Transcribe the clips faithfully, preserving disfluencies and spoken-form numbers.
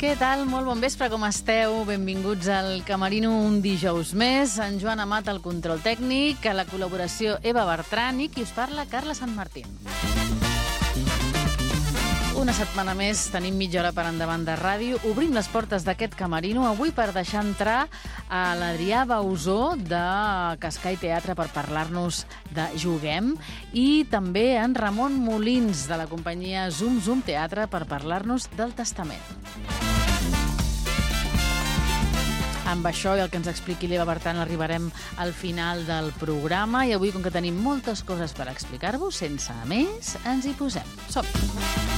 Què tal? Molt bon vespre, com esteu? Benvinguts al Camerino un dijous més. En Joan Amat al control tècnic, a la col·laboració Eva Bertran i qui us parla, Carla Santmartín. Una setmana més, tenim mitja hora per endavant de ràdio. Obrim les portes d'aquest Camerino avui per deixar entrar a l'Adrià Bausó de Cascai Teatre per parlar-nos de Juguem i també en Ramon Molins de la companyia Zum Zum Teatre per parlar-nos del Testament. Amb això i el que ens expliqui l'Eva Bertran arribarem al final del programa i avui, com que tenim moltes coses per explicar-vos, sense més, ens hi posem. Som-hi!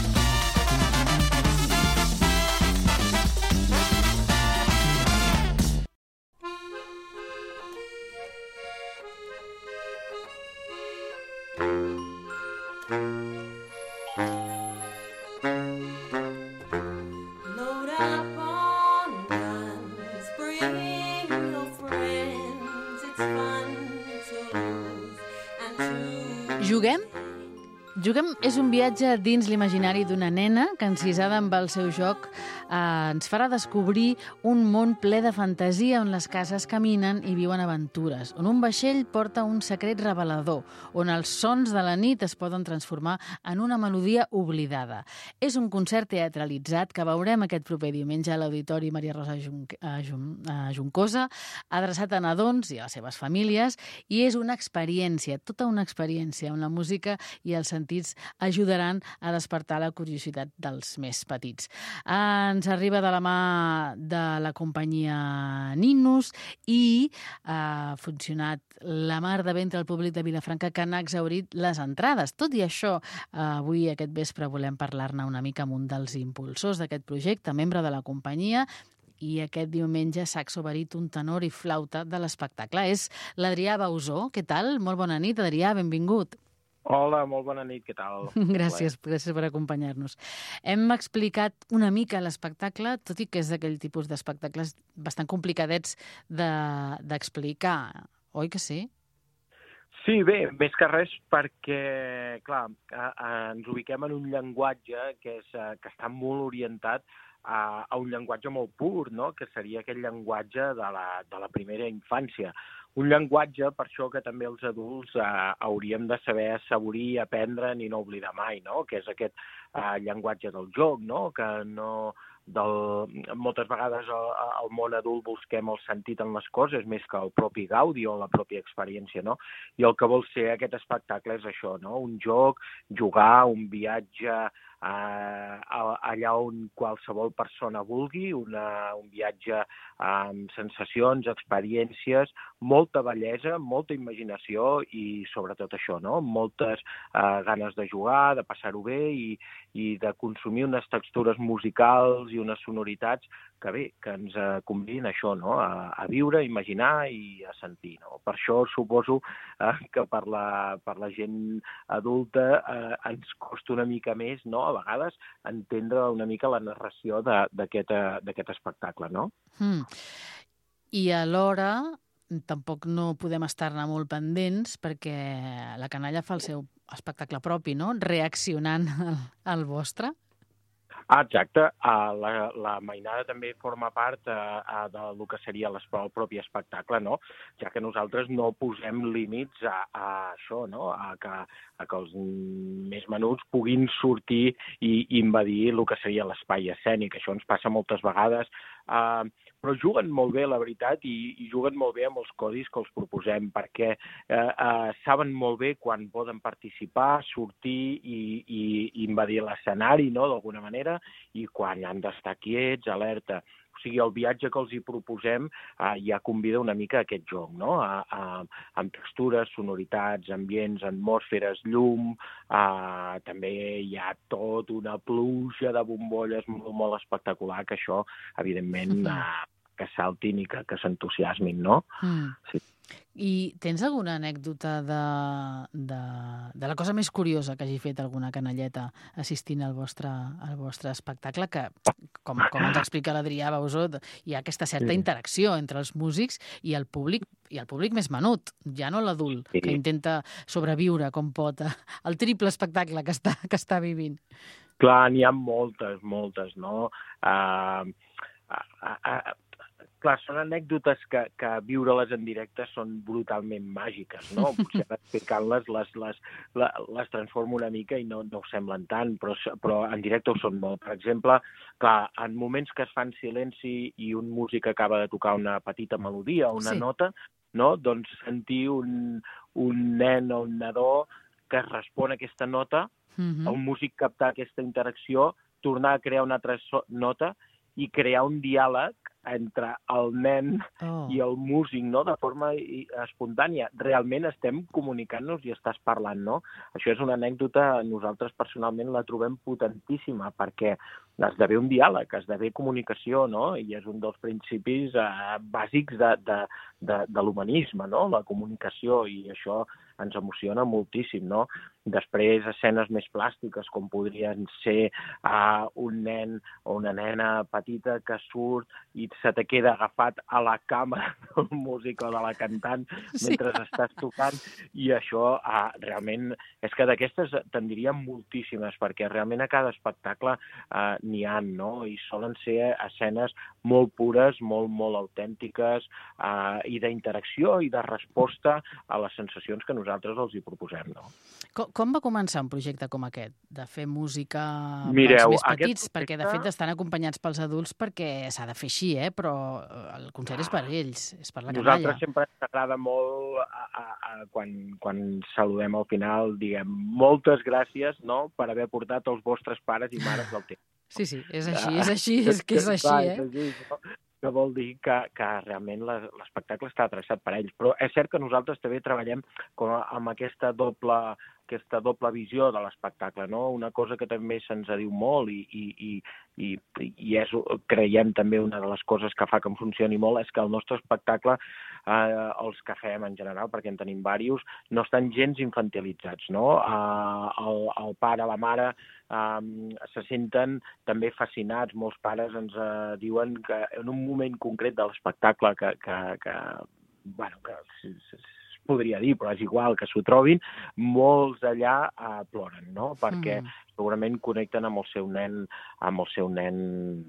Juguem? Juguem és un viatge dins l'imaginari d'una nena que, encisada amb el seu joc, eh, ens farà descobrir un món ple de fantasia on les cases caminen i viuen aventures, on un vaixell porta un secret revelador, on els sons de la nit es poden transformar en una melodia oblidada. És un concert teatralitzat que veurem aquest proper diumenge a l'Auditori Maria Rosa Jun Jun Juncosa, adreçat a nadons i a les seves famílies, i és una experiència, tota una experiència, on la música i els sentits ajudaran a despertar la curiositat dels més petits. Ens arriba de la mà de la companyia Ninus i ha funcionat la mar de ventre al públic de Vilafranca, que n'ha exhaurit les entrades. Tot i això, avui aquest vespre volem parlar-ne una mica amb un dels impulsors d'aquest projecte, membre de la companyia, i aquest diumenge saxo baríton, tenor i flauta de l'espectacle. És l'Adrià Bausó. Què tal? Molt bona nit, Adrià, benvingut. Hola, molt bona nit, què tal? Gràcies, gràcies per acompanyar-nos. Hem explicat una mica l'espectacle, tot i que és d'aquell tipus d'espectacles bastant complicadets d'explicar, de, oi que sí? Sí, bé, més que res perquè, clar, ens ubiquem en un llenguatge que, és, que està molt orientat a, a un llenguatge molt pur, no? Que seria aquell llenguatge de la, de la primera infància. Un llenguatge, per això que també els adults eh, hauríem de saber assaborir, aprendre i no oblidar mai, no? Que és aquest eh, llenguatge del joc, no? Que no... Del... Moltes vegades al, al món adult busquem el sentit en les coses més que el propi gaudi o la pròpia experiència, no? I el que vol ser aquest espectacle és això, no? Un joc, jugar, un viatge eh, allà on qualsevol persona vulgui, una, un viatge amb sensacions, experiències, molta bellesa, molta imaginació i sobretot això, no? Moltes eh, ganes de jugar, de passar-ho bé i, i de consumir unes textures musicals i unes sonoritats que bé, que ens eh, convidin això, no? A, a viure, a imaginar i a sentir, no? Per això suposo eh, que per la, per la gent adulta eh, ens costa una mica més, no? A vegades entendre una mica la narració d'aquest eh, espectacle, no? Mm. I alhora tampoc no podem estar-ne molt pendents perquè la canalla fa el seu espectacle propi, no? Reaccionant al, al vostre. Ah, exacte. Uh, la, la mainada també forma part uh, uh, del que seria el propi espectacle, no? Ja que nosaltres no posem límits a, a això, no? A que, a que els més menuts puguin sortir i invadir el que seria l'espai escènic. Això ens passa moltes vegades. Uh, però juguen molt bé, la veritat, i, i juguen molt bé amb els codis que els proposem, perquè eh, eh, saben molt bé quan poden participar, sortir i, i, i invadir l'escenari, no?, d'alguna manera, i quan han d'estar quiets, alerta. O sigui, el viatge que els hi proposem eh, ja convida una mica a aquest joc, no? A, a, amb textures, sonoritats, ambients, atmosferes, llum, eh, també hi ha tot una pluja de bombolles molt, molt espectacular, que això, evidentment, eh, que saltin i que, que s'entusiasmin, no? Mm. Sí. I tens alguna anècdota de, de, de la cosa més curiosa que hagi fet alguna canalleta assistint al vostre, al vostre espectacle, que, com, com ens explica l'Adrià Bausó, hi ha aquesta certa sí. interacció entre els músics i el públic, i el públic més menut, ja no l'adult, sí. que intenta sobreviure com pot el triple espectacle que està, que està vivint. Clar, n'hi ha moltes, moltes, no? Uh, uh, uh, clar, són anècdotes que, que viure-les en directe són brutalment màgiques, no? Potser explicant-les les, les, les, les transformo una mica i no, no ho semblen tant, però, però en directe ho són molt. Per exemple, clar, en moments que es fan silenci i un músic acaba de tocar una petita melodia o una Sí. nota, no? Doncs sentir un, un nen o un nadó que respon a aquesta nota, Mhm. el músic captar aquesta interacció, tornar a crear una altra so nota i crear un diàleg entre el nen Oh. i el músic, no?, de forma espontània. Realment estem comunicant-nos i estàs parlant, no? Això és una anècdota, nosaltres personalment la trobem potentíssima, perquè esdevé un diàleg, esdevé comunicació, no? I és un dels principis eh, bàsics de, de, de, de l'humanisme, no?, la comunicació, i això ens emociona moltíssim, no? Després, escenes més plàstiques, com podrien ser uh, un nen o una nena petita que surt i se te queda agafat a la cama del músic o de la cantant mentre sí. estàs tocant, i això uh, realment és que d'aquestes te'n diria moltíssimes, perquè realment a cada espectacle uh, n'hi ha, no? I solen ser escenes molt pures, molt, molt autèntiques, uh, i d'interacció i de resposta a les sensacions que nosaltres els hi proposem, no? Com, com va començar un projecte com aquest, de fer música Mireu, pels més petits? projecte... Perquè, de fet, estan acompanyats pels adults perquè s'ha de fer així, eh? Però el concert és per ells, és per la canalla. Nosaltres sempre ens agrada molt, a, a, a, quan, quan saludem al final, diguem moltes gràcies, no?, per haver portat els vostres pares i mares del temps. Sí, sí, és així, és així, és que és així, eh? És així, no? Que vol dir que, que realment l'espectacle està adreçat per a ells. Però és cert que nosaltres també treballem com a, amb aquesta doble, aquesta doble visió de l'espectacle, no? Una cosa que també se'ns diu molt i, i, i, i, i és, creiem també, una de les coses que fa que em funcioni molt, és que el nostre espectacle, eh, els que fem en general, perquè en tenim diversos, no estan gens infantilitzats, no? Eh, el, el pare, la mare, Um, se senten també fascinats. Molts pares ens uh, diuen que en un moment concret de l'espectacle que, que, que, bueno, que es, es podria dir, però és igual que s'ho trobin, molts d'allà uh, ploren, no? Perquè mm. segurament connecten amb el seu nen, amb el seu nen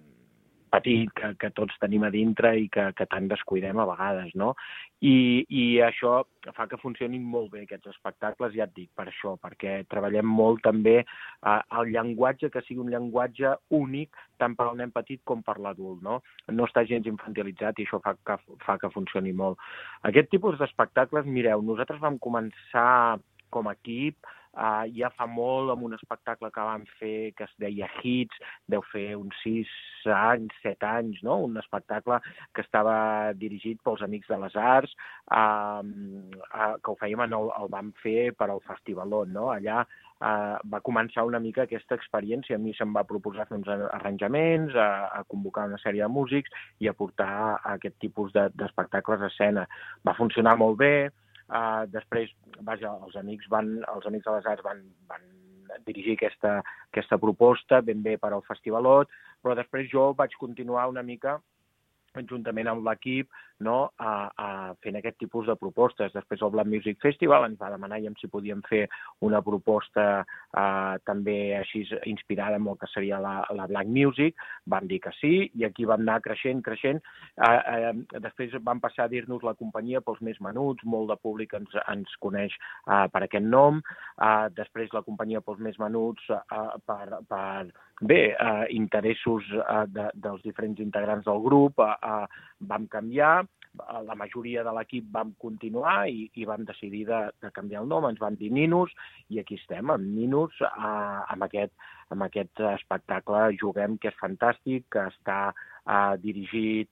petit, que, que tots tenim a dintre i que, que tant descuidem a vegades, no? I, i això fa que funcionin molt bé aquests espectacles, ja et dic, per això, perquè treballem molt també eh, el llenguatge, que sigui un llenguatge únic tant per al nen petit com per l'adult, no? No està gens infantilitzat i això fa que, fa que funcioni molt. Aquest tipus d'espectacles, mireu, nosaltres vam començar com a equip Uh, ja fa molt, amb un espectacle que vam fer que es deia Hits, deu fer uns sis anys, set anys, no? Un espectacle que estava dirigit pels Amics de les Arts, uh, uh, que ho fèiem, el, el vam fer per al Festivalon, no? Allà uh, va començar una mica aquesta experiència. A mi se'm va proposar fer uns arranjaments, a, a convocar una sèrie de músics i a portar aquest tipus de, d'espectacles a escena. Va funcionar molt bé. Uh, després, vaja, els amics van, els Amics de les Arts van, van dirigir aquesta, aquesta proposta ben bé per al Festivalot, però després jo vaig continuar una mica juntament amb l'equip, no?, a, a fent aquest tipus de propostes. Després el Black Music Festival ens va demanar si podíem fer una proposta eh, també així inspirada en el que seria la, la Black Music. Vam dir que sí, i aquí vam anar creixent, creixent. Eh, eh, després vam passar a dir-nos la companyia pels més menuts, molt de públic ens, ens coneix eh, per aquest nom. Eh, després la companyia pels més menuts eh, per, per bé, eh, interessos eh, de, dels diferents integrants del grup, eh, Uh, vam canviar, la majoria de l'equip vam continuar i, i vam decidir de, de canviar el nom, ens vam dir Ninos, i aquí estem, amb Ninos, uh, amb, aquest, amb aquest espectacle Juguem, que és fantàstic, que està uh, dirigit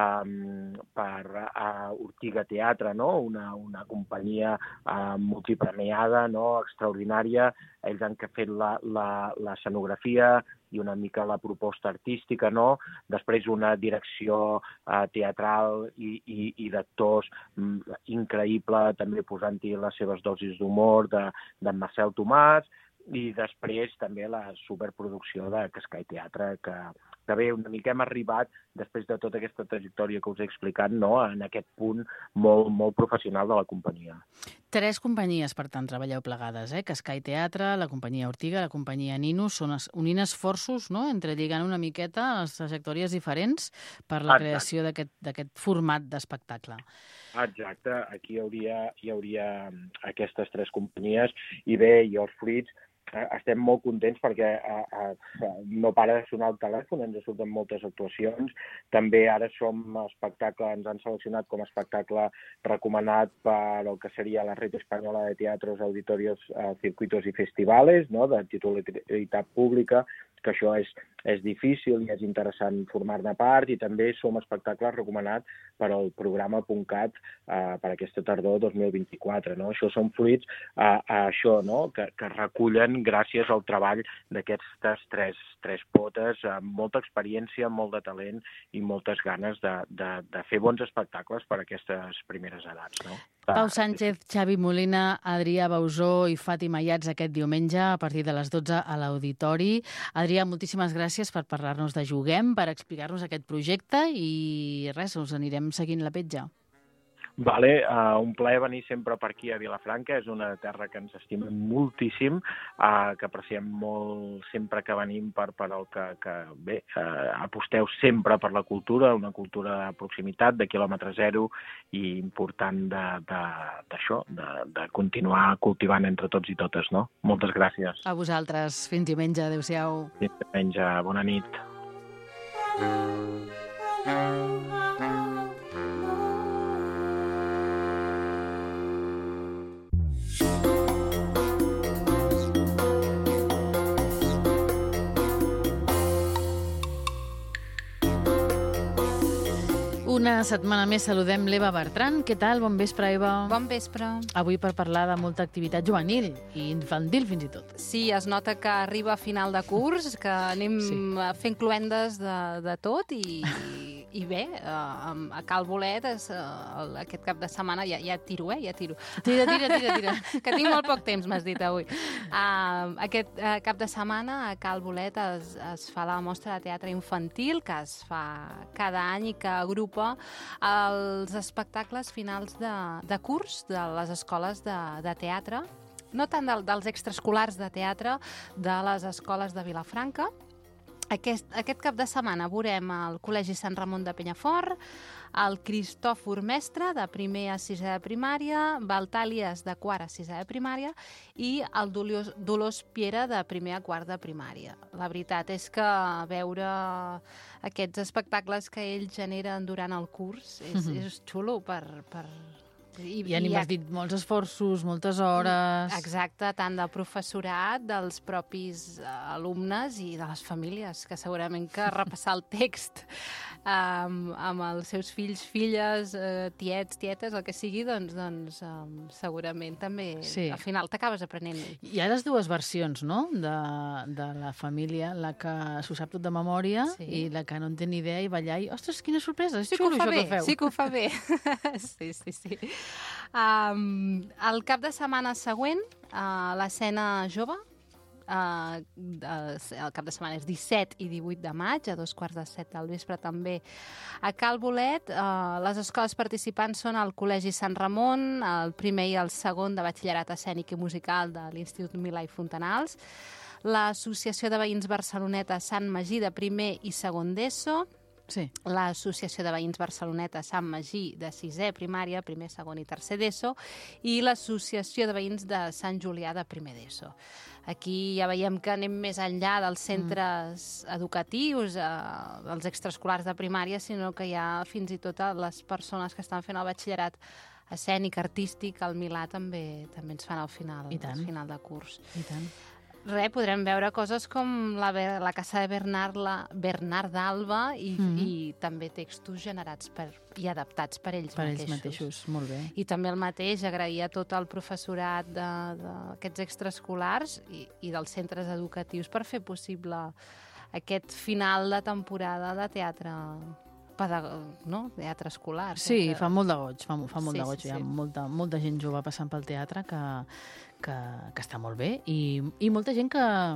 um, per uh, Ortiga Teatre, no? una, una companyia uh, multipremiada, no? extraordinària. Ells han fet la, la, l'escenografia i una mica la proposta artística, no? Després una direcció eh, teatral i, i, i d'actors mm, increïble, també posant-hi les seves dosis d'humor de, de Marcel Tomàs, i després també la superproducció de Cascai Teatre, que, de bé, una mica hem arribat, després de tota aquesta trajectòria que us he explicat, no? En aquest punt molt, molt professional de la companyia. Tres companyies, per tant, treballeu plegades, eh? Cascai Teatre, la companyia Ortiga, la companyia Ninus, són es, unint esforços, no?, entrelligant una miqueta les trajectòries diferents per la Exacte. creació d'aquest format d'espectacle. Exacte, aquí hi hauria, hi hauria aquestes tres companyies i bé, i els fruits estem molt contents perquè eh, eh, no para de sonar el telèfon, ens surten moltes actuacions. També ara som espectacle, ens han seleccionat com a espectacle recomanat per el que seria la Red Española de Teatros, Auditorios, eh, Circuitos i Festivales, no?, de titularitat pública, que això és, és difícil i és interessant formar-ne part, i també som espectacle recomanat per al programa .cat eh, per aquesta tardor dos mil vint-i-quatre. No? Això són fruits eh, això, no?, que, que recullen gràcies al treball d'aquestes tres, tres potes, amb molta experiència, molt de talent i moltes ganes de, de, de fer bons espectacles per a aquestes primeres edats. No? Pau Sánchez, Xavi Molina, Adrià Bausó i Fàtima Iats aquest diumenge a partir de les dotze a l'Auditori. Adrià, moltíssimes gràcies per parlar-nos de Juguem, per explicar-nos aquest projecte i res, us anirem seguint la petja. Vale, uh, un plaer venir sempre per aquí a Vilafranca, és una terra que ens estimem moltíssim, uh, que apreciem molt sempre que venim per, per el que, que bé, uh, aposteu sempre per la cultura, una cultura de proximitat, de quilòmetre zero, i important d'això, de, de, de, de continuar cultivant entre tots i totes, no? Moltes gràcies. A vosaltres, fins diumenge, adéu-siau. Fins diumenge, bona nit. Una setmana més saludem l'Eva Bertran. Què tal? Bon vespre, Eva. Bon vespre. Avui per parlar de molta activitat juvenil i infantil fins i tot. Sí, es nota que arriba a final de curs, que anem sí. fent cluendes de, de tot i, i bé, a Cal Bolet és, aquest cap de setmana ja, ja tiro, eh? Ja tiro. Tira, tira, tira, tira. Que tinc molt poc temps, m'has dit avui. Uh, aquest uh, cap de setmana a Cal Bolet es, es fa la mostra de teatre infantil que es fa cada any i que agrupa els espectacles finals de, de curs de les escoles de, de teatre, no tant del, dels extraescolars de teatre de les escoles de Vilafranca. Aquest, aquest cap de setmana veurem el Col·legi Sant Ramon de Penyafort, el Cristòfor Mestre, de primer a sisè de primària, Valtàlies, de quart a sisè de primària, i el Dolors, Dolors Piera, de primer a quart de primària. La veritat és que veure aquests espectacles que ells generen durant el curs és, mm-hmm. és xulo per... per... I, I hem dit molts esforços, moltes hores... Exacte, tant del professorat, dels propis alumnes i de les famílies, que segurament que repassar el text um, amb els seus fills, filles, uh, tiets, tietes, el que sigui, doncs, doncs um, segurament també sí. Al final t'acabes aprenent. Hi ha les dues versions, no?, de, de la família, la que s'ho sap tot de memòria sí. i la que no en té ni idea i va allà i, ostres, quina sorpresa, és sí xulo això bé, que feu. Sí que ho fa bé, sí, sí, sí. Um, el cap de setmana següent, uh, l'escena jove, uh, el cap de setmana és disset i divuit de maig, a dos quarts de set del vespre també a Cal Bolet. Uh, les escoles participants són el Col·legi Sant Ramon, el primer i el segon de batxillerat escènic i musical de l'Institut Milà i Fontanals, l'Associació de Veïns Barceloneta Sant Magí de primer i segon d'ESO, sí. l'Associació de Veïns Barceloneta Sant Magí de sisè primària, primer, segon i tercer d'ESO, i l'Associació de Veïns de Sant Julià de primer d'ESO. Aquí ja veiem que anem més enllà dels centres mm. educatius, eh, dels extraescolars de primària, sinó que hi ha fins i tot les persones que estan fent el batxillerat escènic, artístic, al Milà també també ens fan al final, al final de curs. I tant. Res, podrem veure coses com la, la Casa de Bernard, la, Bernard d'Alba i, mm-hmm. i també textos generats per, i adaptats per ells per mateixos. ells mateixos, molt bé. I també el mateix, agrair a tot el professorat d'aquests extraescolars i, i dels centres educatius per fer possible aquest final de temporada de teatre no? Teatre escolar. Sí, que... fa molt de goig, fa, fa molt sí, de goig. Sí, Hi ha sí. molta, molta gent jove passant pel teatre que, que, que està molt bé i, i molta gent que,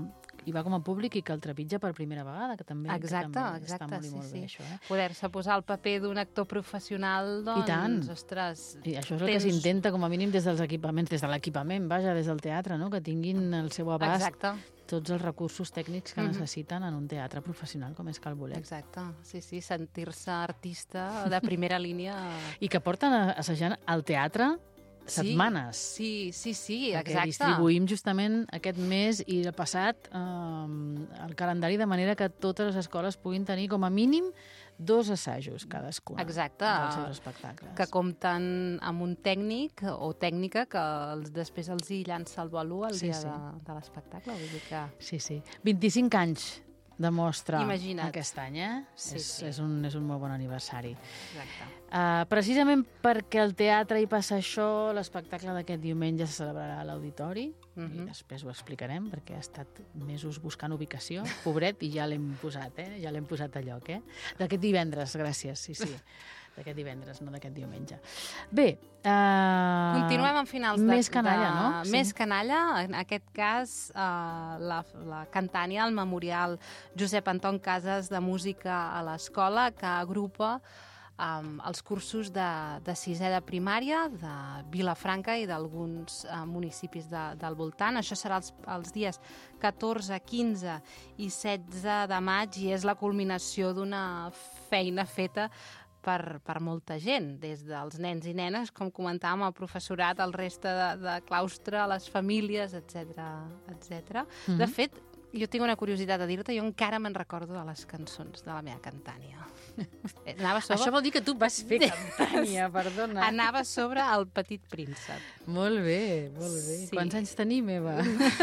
hi va com a públic i que el trepitja per primera vegada, que també, exacte, que també exacte, està molt i sí, molt sí. bé, això. Eh? Poder-se posar el paper d'un actor professional, doncs, I tant. ostres... I això és el tens... que s'intenta, com a mínim, des dels equipaments, des de l'equipament, vaja, des del teatre, no? Que tinguin el seu abast Exacte. tots els recursos tècnics que Mhm. necessiten en un teatre professional com és Cal Bolet. Exacte, sí, sí, sentir-se artista de primera línia... I que porten assajant al teatre setmanes. Sí, sí, sí, Perquè exacte. distribuïm justament aquest mes i el passat eh, el calendari de manera que totes les escoles puguin tenir com a mínim dos assajos cadascuna Exacte. dels seus espectacles. Que compten amb un tècnic o tècnica que els, després els hi llança el bolo el Sí, dia sí. de, de l'espectacle. Vull dir que... Sí, sí. vint-i-cinc anys de mostra Imagina't. aquest any, eh? Sí, és, sí. és, un, és un molt bon aniversari. Exacte. Uh, precisament perquè al teatre hi passa això, l'espectacle d'aquest diumenge se celebrarà a l'Auditori, Mhm. i després ho explicarem, perquè ha estat mesos buscant ubicació, pobret, i ja l'hem posat, eh? Ja l'hem posat a lloc, eh? D'aquest divendres, gràcies, sí, sí. D'aquest divendres, no d'aquest diumenge. Bé, uh, Continuem amb finals de... més canalla, de... no? Sí. Més canalla, en aquest cas, uh, la, la Cantània, el Memorial Josep Anton Casas de Música a l'Escola, que agrupa um, els cursos de, de sisè de primària de Vilafranca i d'alguns uh, municipis de, del voltant. Això serà els, els dies catorze, quinze i setze de maig i és la culminació d'una feina feta per, per molta gent, des dels nens i nenes, com comentàvem, el professorat, el reste de, de claustre, les famílies, etcètera, etcètera. Mhm. De fet, jo tinc una curiositat a dir-te, jo encara me'n recordo de les cançons de la meva Cantània. Anava sobre, Això vol dir que tu vas fer Cantània, perdona. anava sobre el Petit Príncep. Molt bé, molt bé. Sí. Quants anys tenim, Eva?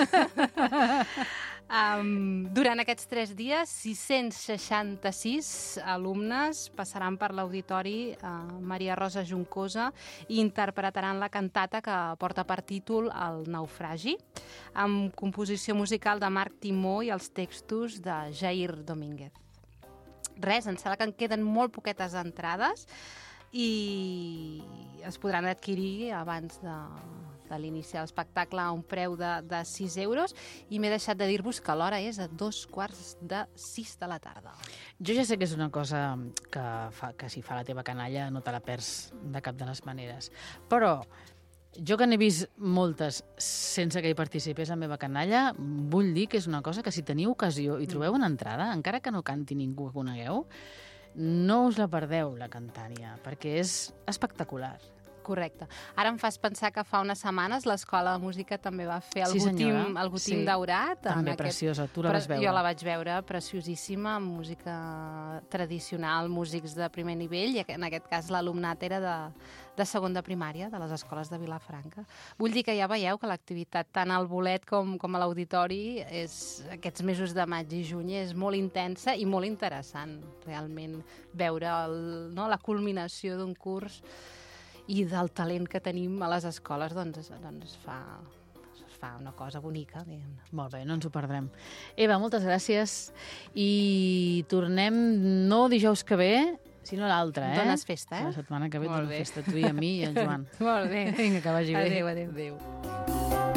Um, durant aquests tres dies, sis-cents seixanta-sis alumnes passaran per l'auditori uh, Maria Rosa Juncosa i interpretaran la cantata que porta per títol El naufragi, amb composició musical de Marc Timó i els textos de Jair Domínguez. Res, em sembla que en queden molt poquetes entrades i es podran adquirir abans de, de l'inici de l'espectacle a un preu de, de sis euros i m'he deixat de dir-vos que l'hora és a dos quarts de sis de la tarda. Jo ja sé que és una cosa que, fa, que si fa la teva canalla no te la perds de cap de les maneres, però jo que n'he vist moltes sense que hi participés la meva canalla, vull dir que és una cosa que si teniu ocasió i trobeu una entrada, encara que no canti ningú que conegueu, no us la perdeu, la Cantània, perquè és espectacular. Correcte. Ara em fas pensar que fa unes setmanes l'Escola de Música també va fer el Sí, Gotim, senyora. el Gotim Sí. Daurat. en També aquest- preciosa, tu la Pre- vas veure. Jo la vaig veure, preciosíssima, amb música tradicional, músics de primer nivell, i en aquest cas l'alumnat era de, de segon de primària, de les escoles de Vilafranca. Vull dir que ja veieu que l'activitat tant al bolet com, com a l'auditori és, aquests mesos de maig i juny és molt intensa i molt interessant, realment, veure el, no, la culminació d'un curs i del talent que tenim a les escoles, doncs, doncs fa, fa una cosa bonica, diguem-ne. Molt bé, no ens ho perdrem. Eva, moltes gràcies i tornem no dijous que ve, sinó l'altre, eh? Dones festa, eh? La setmana que ve Molt donem bé. festa, tu i a mi i al Joan. Molt bé. Vinga, que vagi bé. Adéu, adéu. Adéu.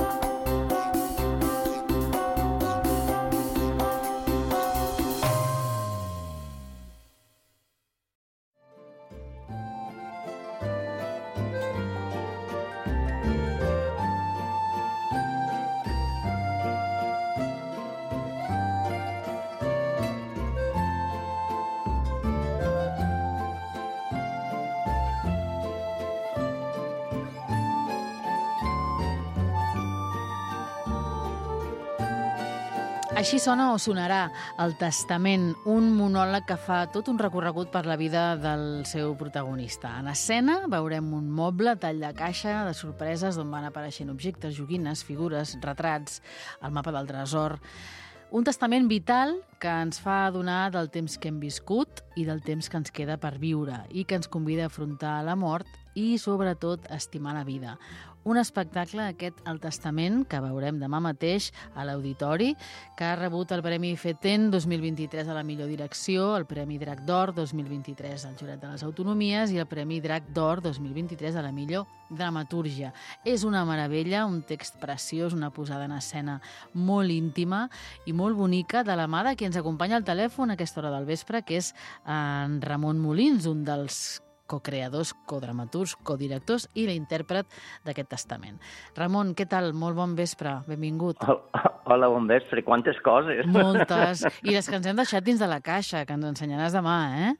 Així sona o sonarà El testament, un monòleg que fa tot un recorregut per la vida del seu protagonista. En escena veurem un moble, tall de caixa, de sorpreses d'on van apareixent objectes, joguines, figures, retrats, el mapa del tresor. Un testament vital que ens fa adonar del temps que hem viscut i del temps que ens queda per viure i que ens convida a afrontar la mort i, sobretot, estimar la vida. Un espectacle, aquest El Testament, que veurem demà mateix a l'Auditori, que ha rebut el Premi FETEN dos mil vint-i-tres a la millor direcció, el Premi Drac d'Or dos mil vint-i-tres al Jurat de les Autonomies i el Premi Drac d'Or dos mil vint-i-tres a la millor dramatúrgia. És una meravella, un text preciós, una posada en escena molt íntima i molt bonica, de la mà de qui ens acompanya al telèfon a aquesta hora del vespre, que és en Ramon Molins, un dels co-creadors, codramaturgs, codirectors i l'intèrpret d'aquest testament. Ramon, què tal? Molt bon vespre, benvingut. Hola, bon vespre. Quantes coses. Moltes. I les que ens hem deixat dins de la caixa, que ens ensenyaràs demà, eh?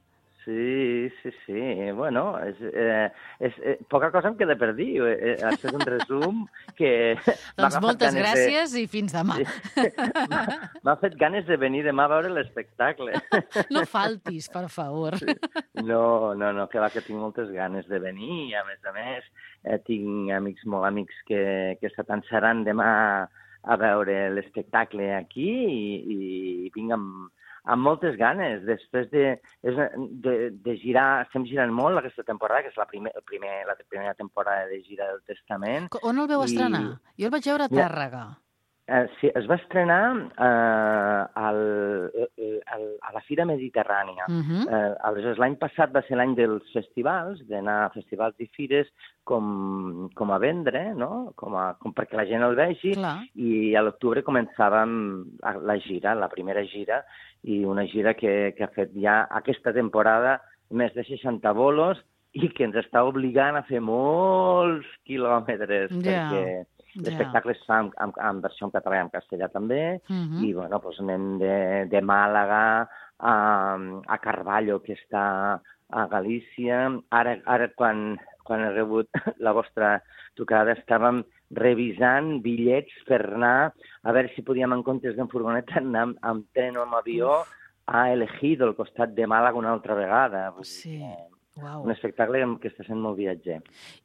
Sí, sí, sí. Bueno, és, eh, és, eh, poca cosa em queda per dir. Eh, ha estat un resum que... Doncs moltes gràcies de... i fins demà. Sí. M'ha fet ganes de venir demà a veure l'espectacle. No faltis, per favor. Sí. No, no, no, que va, que tinc moltes ganes de venir i, a més a més, eh, tinc amics, molt amics, que, que s'atansaran demà a veure l'espectacle aquí i, i vinc amb... amb moltes ganes, després de, de, de girar, estem girant molt aquesta temporada, que és la, primer, el primer, la primera temporada de gira del Testament. On el veu i... estrenar? Jo el vaig veure a Tàrrega. Eh, sí, es va estrenar eh, al, al, a la Fira Mediterrània. Uh -huh. eh, aleshores, l'any passat va ser l'any dels festivals, d'anar a festivals i fires com, com a vendre, no? com a, com perquè la gent el vegi, clar. I a l'octubre començàvem la gira, la primera gira, i una gira que, que ha fet ja aquesta temporada més de seixanta bolos i que ens està obligant a fer molts quilòmetres, yeah. perquè l'espectacle es fa en, en, en versió en català i en castellà també, uh -huh. i bueno, doncs anem de, de Màlaga a, a Carballo, que està a Galícia. Ara, ara quan, quan he rebut la vostra trucada, estàvem revisant bitllets per anar, a veure si podíem, en comptes d'en furgoneta, anar amb, amb tren o amb avió a Elegido, al costat de Màlaga, una altra vegada. Sí. Wow. Un espectacle que està sent molt viatger.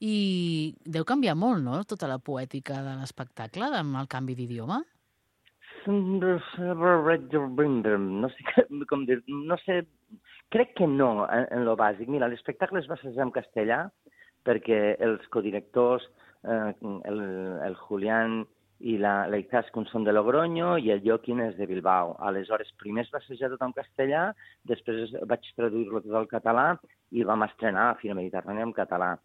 I deu canviar molt, no?, tota la poètica de l'espectacle amb el canvi d'idioma? No sé com dir, no sé, crec que no, en, en lo bàsic. Mira, l'espectacle es va assajar en castellà perquè els codirectors, eh, el, el Julián i la, la Izaskun són de Logroño i el Joaquín és de Bilbao. Aleshores, primer es va assajar tot en castellà, després vaig traduir-lo tot al català i el vam estrenar a Fira Mediterrània en català.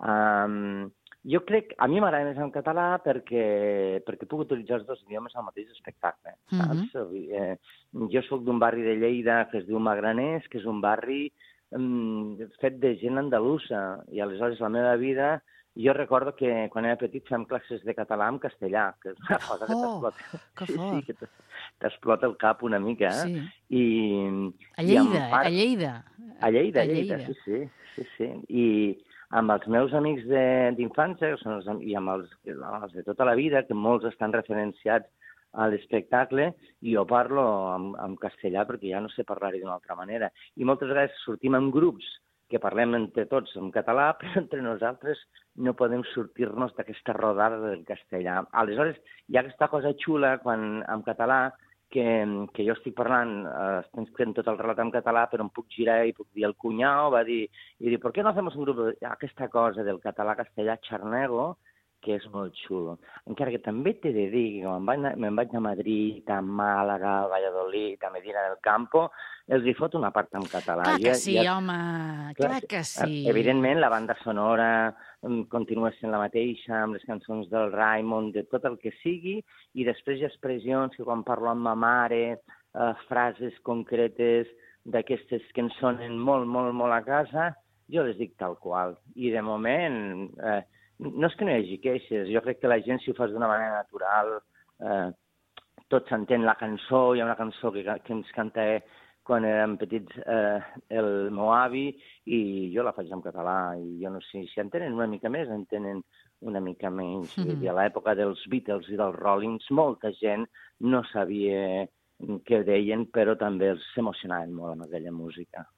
Um, jo crec, a mi m'agrada més en català perquè, perquè puc utilitzar els dos idiomes al mateix espectacle. Saps? Uh-huh. eh, jo sóc d'un barri de Lleida que es diu Magraners, que és un barri um, fet de gent andalusa, i aleshores la meva vida... Jo recordo que quan era petit fèiem classes de català en castellà, que és una cosa que t'explota. Oh, que sí, sí, que t'explota el cap una mica. Eh? Sí. I, a Lleida, part... a Lleida. A Lleida, a Lleida, sí, sí, sí, sí. I amb els meus amics d'infància, i amb els, els de tota la vida, que molts estan referenciats a l'espectacle, i jo parlo en, en castellà perquè ja no sé parlar-hi d'una altra manera. I moltes vegades sortim en grups que parlem entre tots en català, però entre nosaltres no podem sortir-nos d'aquesta rodada del castellà. Aleshores, hi ha aquesta cosa xula quan, en català, que, que jo estic parlant, eh, estem fent tot el relat en català, però em puc girar i puc dir el cunyau, va dir, i dir, ¿por qué no hacemos un grup? Aquesta cosa del català-castellà xarnego, que és molt xulo. Encara que també t'he de dir que me'n vaig, me'n vaig a Madrid, a Màlaga, a Valladolid, a Medina del Campo, els hi fot una part en català. Clar que ja, sí, ja... home, clar, clar que sí. Evidentment, la banda sonora continua sent la mateixa, amb les cançons del Raimon, de tot el que sigui, i després hi ha expressions que quan parlo amb ma mare, eh, frases concretes d'aquestes que ens sonen molt, molt, molt a casa, jo les dic tal qual. I de moment... Eh, no és que no hi hagi queixes, jo crec que la gent, si ho fas d'una manera natural, eh, tot s'entén la cançó. Hi ha una cançó que, que ens canta quan érem petits eh, el meu avi, i jo la faig en català, i jo no sé si entenen una mica més, entenen una mica menys. Mm-hmm. I a l'època dels Beatles i dels Rollins, molta gent no sabia què deien, però també els s'emocionaven molt amb aquella música.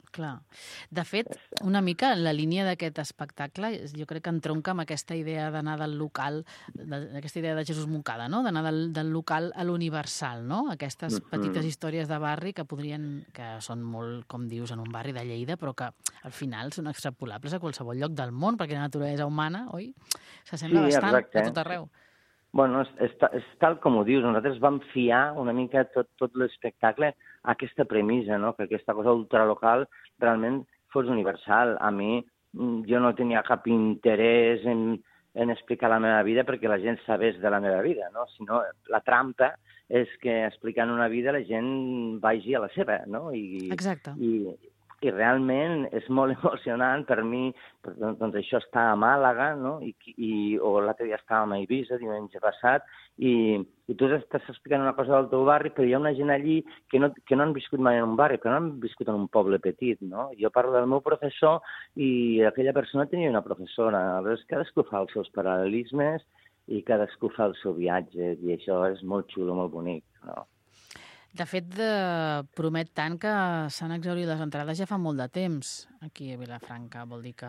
Clar. De fet, una mica la línia d'aquest espectacle, jo crec que entronca amb aquesta idea d'anar del local, aquesta idea de Jesús Moncada, no? D'anar del, del local a l'universal, no? Aquestes petites històries de barri que podrien, que són molt, com dius, en un barri de Lleida, però que al final són extrapolables a qualsevol lloc del món, perquè la naturalesa humana, oi? S'assembla Sí, bastant exacte. a tot arreu. Bueno, és, és, és tal com ho dius. Nosaltres vam fiar una mica tot, tot l'espectacle a aquesta premissa, no? Que aquesta cosa ultralocal realment fos universal. A mi, jo no tenia cap interès en, en explicar la meva vida perquè la gent sabés de la meva vida, no? Sinó la trampa és que explicant una vida la gent vagi a la seva, no? I, Exacte. I, i realment és molt emocionant per mi, doncs això està a Màlaga, no? I, i, o l'altre dia estàvem a Eivissa, diumenge passat, i, i tu estàs explicant una cosa del teu barri, però hi ha una gent allí que no, que no han viscut mai en un barri, que no han viscut en un poble petit, no? Jo parlo del meu professor i aquella persona tenia una professora. Aleshores, cadascú fa els seus paral·lelismes i cadascú fa el seu viatge, i això és molt xulo, molt bonic, no? De fet, eh, promet tant que s'han exhaurit les entrades ja fa molt de temps aquí a Vilafranca. Vol dir que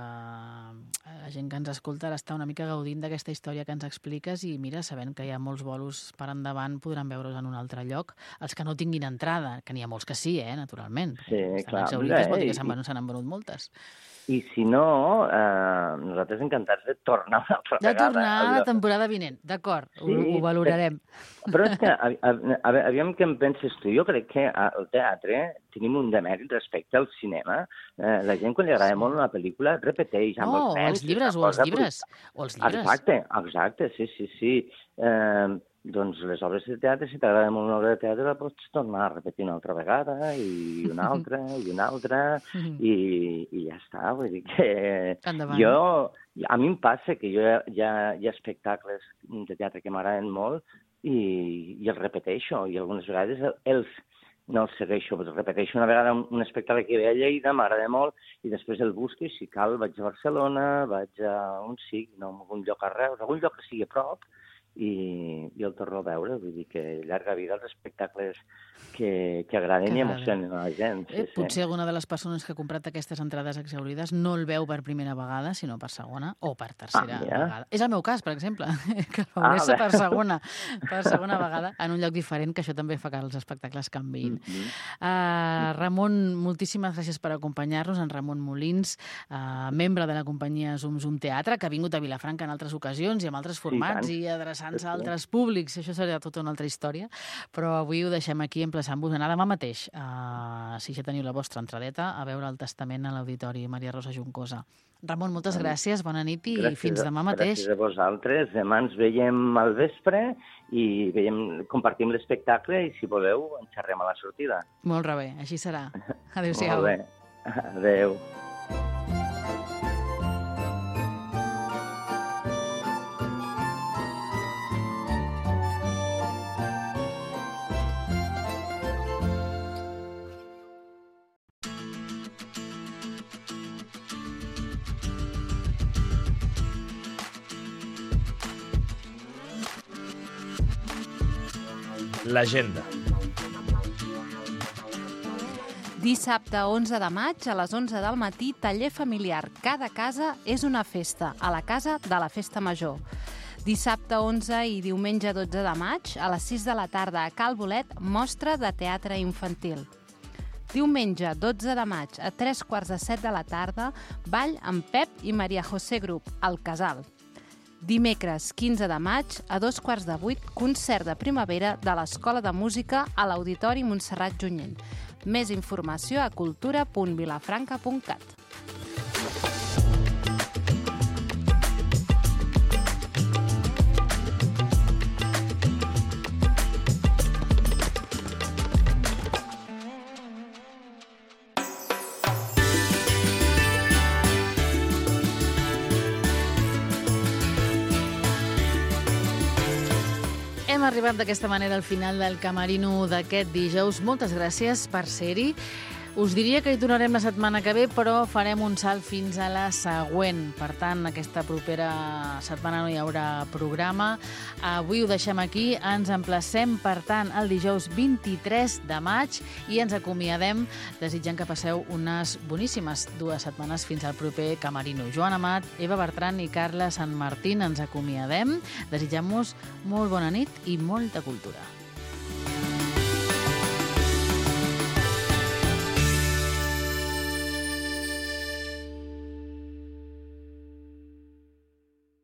la gent que ens escolta ara està una mica gaudint d'aquesta història que ens expliques i, mira, sabent que hi ha molts bolos per endavant, podran veure's en un altre lloc. Els que no tinguin entrada, que n'hi ha molts que sí, eh, naturalment. Sí, estan clar. exhaurides, vol dir que I- se'n van- se n'han venut moltes. I si no, eh, nosaltres encantats de tornar una altra De vegada. tornar a la Allò- temporada vinent, d'acord, Sí, ho, ho valorarem. Però és que, a, a, a, aviam què em penses tu. Jo crec que al teatre tenim un demèrit respecte al cinema. Eh, la gent, quan li agrada molt una pel·lícula, repeteix amb Oh, els nens. els llibres, és o una els cosa llibres. O els llibres. Exacte, exacte, sí, sí, sí. Eh, doncs les obres de teatre, si t'agrada molt una obra de teatre, la pots tornar a repetir una altra vegada, i una altra, i una altra, i, i ja està. Vull dir que Endavant. jo, a mi em passa que jo hi ha, hi ha, hi ha espectacles de teatre que m'agraden molt i, i els repeteixo, i algunes vegades els no els segueixo, però els repeteixo una vegada un, un espectacle que ve a Lleida, m'agrada molt, i després el busco, i si cal vaig a Barcelona, vaig a on sigui, no, a algun lloc a Reus, a algun lloc que sigui a prop, i, i el torno a veure. Vull dir que llarga vida els espectacles que, que agraden Que i agraden. emocionen a la gent. Sí, Eh, potser alguna de les persones que ha comprat aquestes entrades exhaurides no el veu per primera vegada, sinó per segona o per tercera Ah, mira. vegada. És el meu cas, per exemple, que el Ah, veuré bé. per segona, per segona vegada en un lloc diferent, que això també fa que els espectacles canviïn. Mm -hmm. Uh, Ramon, moltíssimes gràcies per acompanyar-nos. En Ramon Molins, uh, membre de la companyia Zum Zum Teatre, que ha vingut a Vilafranca en altres ocasions i amb altres formats tant. i adreçant-se Sí, a sí. altres públics. Això seria tota una altra història. Però avui ho deixem aquí, emplaçant-vos a anar demà mateix, uh, si ja teniu la vostra entradeta, a veure el testament a l'Auditori Maria Rosa Juncosa. Ramon, moltes gràcies, bona nit i Gràcies fins a- demà mateix. Gràcies a vosaltres. Demà ens veiem al vespre i veiem, compartim l'espectacle i, si voleu, en xerrem a la sortida. Molt bé, així serà. Adéu-siau. Molt bé. Adéu. L'agenda. Dissabte onze de maig, a les onze del matí, taller familiar. Cada casa és una festa, a la Casa de la Festa Major. Dissabte onze i diumenge dotze de maig, a les sis de la tarda, a Cal Bolet, mostra de teatre infantil. Diumenge dotze de maig, a tres quarts de set de la tarda, ball amb Pep i Maria José Grup, al Casal. Dimecres quinze de maig, a dos quarts de vuit, concert de primavera de l'Escola de Música a l'Auditori Montserrat Junyent. Més informació a cultura punt vilafranca punt cat. Hem arribat d'aquesta manera al final del Camerino d'aquest dijous. Moltes gràcies per ser-hi. Us diria que hi tornarem la setmana que ve, però farem un salt fins a la següent. Per tant, aquesta propera setmana no hi haurà programa. Avui ho deixem aquí. Ens emplacem, per tant, el dijous vint-i-tres de maig i ens acomiadem desitjant que passeu unes boníssimes dues setmanes fins al proper Camerino. Joan Amat, Eva Bertran i Carla Sant Martín ens acomiadem. Desitjam-vos molt bona nit i molta cultura.